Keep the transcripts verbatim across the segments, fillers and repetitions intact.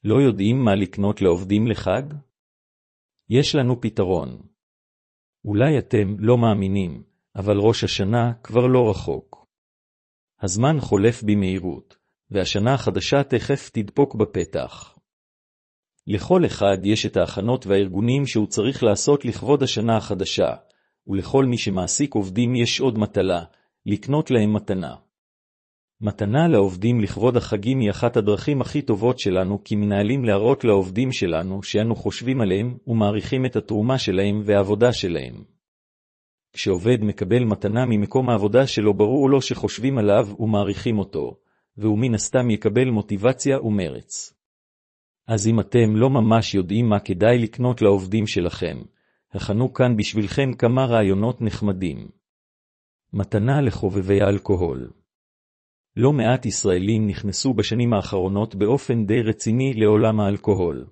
לא יודעים מה לקנות לעובדים לחג? יש לנו פתרון. אולי אתם לא מאמינים, אבל ראש השנה כבר לא רחוק. הזמן חולף במהירות, והשנה החדשה תכף תדפוק בפתח. לכל אחד יש את ההכנות והארגונים שהוא צריך לעשות לכבוד השנה החדשה, ולכל מי שמעסיק עובדים יש עוד מטלה, לקנות להם מתנה. מתנה לעובדים לכבוד החגים היא אחת הדרכים הכי טובות שלנו כמנהלים להראות לעובדים שלנו שאנו חושבים עליהם ומעריכים את התרומה שלהם והעבודה שלהם. כשעובד מקבל מתנה ממקום העבודה שלו ברור לו שחושבים עליו ומעריכים אותו, והוא מן הסתם יקבל מוטיבציה ומרץ. אז אם אתם לא ממש יודעים מה כדאי לקנות לעובדים שלכם, הכנו כאן בשבילכם כמה רעיונות נחמדים. מתנה לחובבי האלכוהול. לא מעט ישראלים נכנסו בשנים האחרונות באופן די רציני לעולם האלכוהול.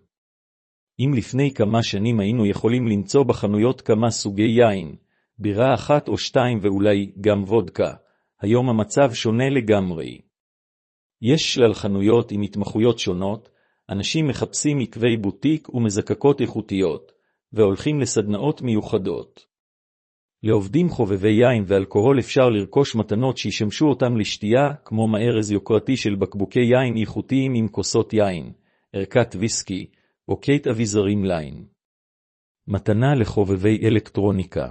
אם לפני כמה שנים היינו יכולים למצוא בחנויות כמה סוגי יין, בירה אחת או שתיים ואולי גם וודקה, היום המצב שונה לגמרי. יש שלל חנויות עם התמחויות שונות, אנשים מחפשים עקבי בוטיק ומזקקות איכותיות, והולכים לסדנאות מיוחדות. לעובדים חובבי יין ואלכוהול אפשר לרכוש מתנות שישמשו אותם לשתייה, כמו מארז יוקרתי של בקבוקי יין איכותיים עם כוסות יין, ערכת ויסקי, או קייט אביזרים ליין. מתנה לחובבי אלקטרוניקה.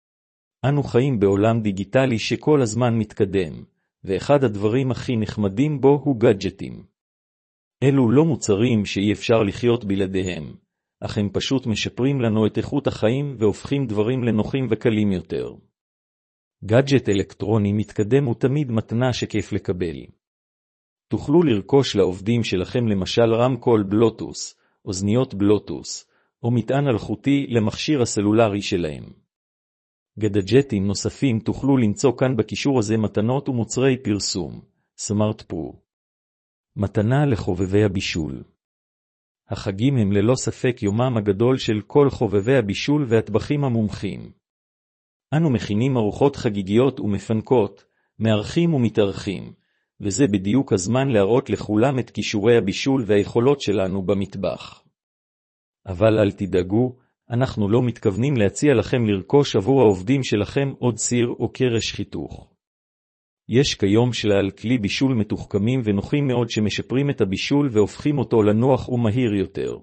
אנו חיים בעולם דיגיטלי שכל הזמן מתקדם, ואחד הדברים הכי נחמדים בו הוא גאדג'טים. אלו לא מוצרים שאי אפשר לחיות בלעדיהם, אך הם פשוט משפרים לנו את איכות החיים והופכים דברים לנוחים וקלים יותר. גאדג'ט אלקטרוני מתקדם הוא תמיד מתנה שכיף לקבל. תוכלו לרכוש לעובדים שלכם למשל רמקול בלוטוס, אוזניות בלוטוס, או מטען אלחוטי למכשיר הסלולרי שלהם. גאדג'טים נוספים תוכלו למצוא כאן בקישור הזה מתנות ומוצרי פרסום, סמארט פרו. מתנה לחובבי הבישול. החגים הם ללא ספק יומם הגדול של כל חובבי הבישול והטבחים המומחים. אנו מכינים ארוחות חגיגיות ומפנקות, מארחים ומתארחים, וזה בדיוק הזמן להראות לכולם את כישורי הבישול והיכולות שלנו במטבח. אבל אל תדאגו, אנחנו לא מתכוונים להציע לכם לרכוש עבור העובדים שלכם עוד סיר או קרש חיתוך. יש כיום שלל כלי בישול מתוחכמים ונוחים מאוד שמשפרים את הבישול והופכים אותו לנוח ומהיר יותר.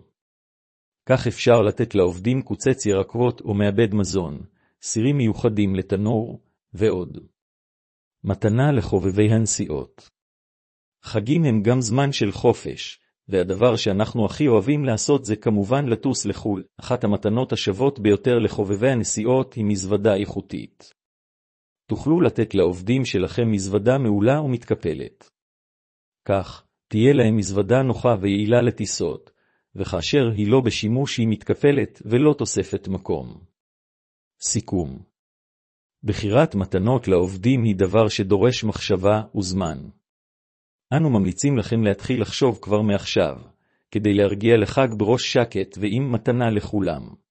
כך אפשר לתת לעובדים קוצץ ירקות או מעבד מזון, סירים מיוחדים לתנור, ועוד. מתנה לחובבי הנסיעות. חגים הם גם זמן של חופש, והדבר שאנחנו הכי אוהבים לעשות זה כמובן לטוס לחול. אחת המתנות השוות ביותר לחובבי הנסיעות היא מזוודה איכותית. תוכלו לתת לעובדים שלכם מזוודה מעולה ומתקפלת. כך, תהיה להם מזוודה נוחה ויעילה לטיסות, וכאשר היא לא בשימוש היא מתקפלת ולא תוספת מקום. סיכום. בחירת מתנות לעובדים היא דבר שדורש מחשבה וזמן. אנו ממליצים לכם להתחיל לחשוב כבר מעכשיו, כדי להרגיע לחג בראש שקט ועם מתנה לכולם.